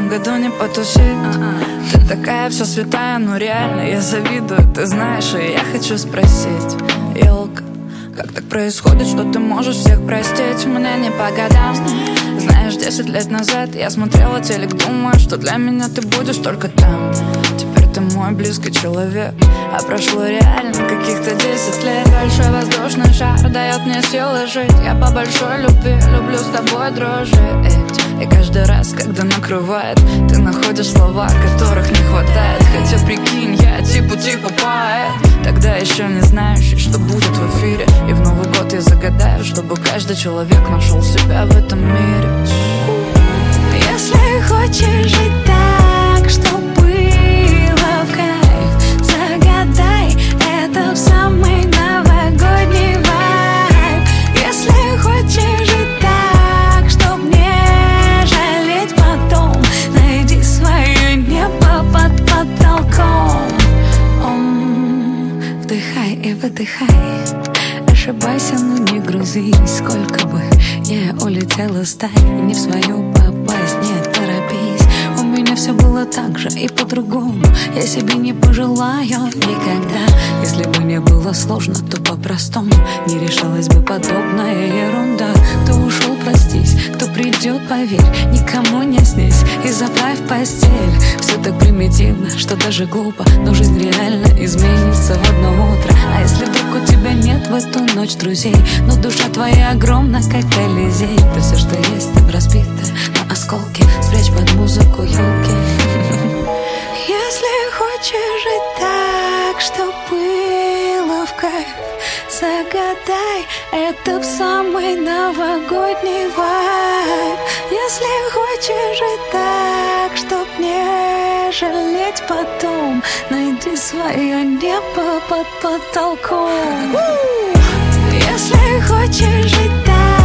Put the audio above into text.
этом году не потусить. Ты такая вся святая, ну реально я завидую, ты знаешь, и я хочу спросить, елка, как так происходит, что ты можешь всех простить? Мне не по годам. Знаешь, 10 лет назад я смотрела телек, думаю, что для меня ты будешь только там. Теперь ты мой близкий человек, а прошло реально каких-то 10 лет. Большой воздушный шар дает мне силы жить. Я по большой любви люблю с тобой дружить. И каждый раз, когда накрывает, ты находишь слова, которых не хватает. Хотя прикинь, я типа поэт, тогда еще не знающий, что будет в эфире. И в Новый год я загадаю, чтобы каждый человек нашел себя в этом мире. Если хочешь жить так, что было в кайф, загадай это в самый новогодний вайб. Если хочешь жить так, чтоб не жалеть потом, найди свое небо под потолком. Вдыхай и выдыхай, ошибайся, но не грузись. Сколько бы я улетела с тай, не в свою попасть, не торопись. У меня все было так же и по-другому, я себе не пожелаю никогда. Если бы не было сложно, то по-простому не решалась бы подобная ерунда. Кто ушел, простись, кто придет, поверь, никому не снись и заправь постель. Все так примитивно, что даже глупо, но жизнь реально изменится в одно утро. А если вдруг у тебя нет в эту ночь друзей, но душа твоя огромна, как Колизей, то все, что есть, там разбито на осколки, спрячь под музыку елки. Если хочешь жить так, что было в кайф, загадай это в самый новогодний вайб. Если хочешь жить так, чтоб не жалеть потом, найди свое небо под потолком. Если хочешь жить так,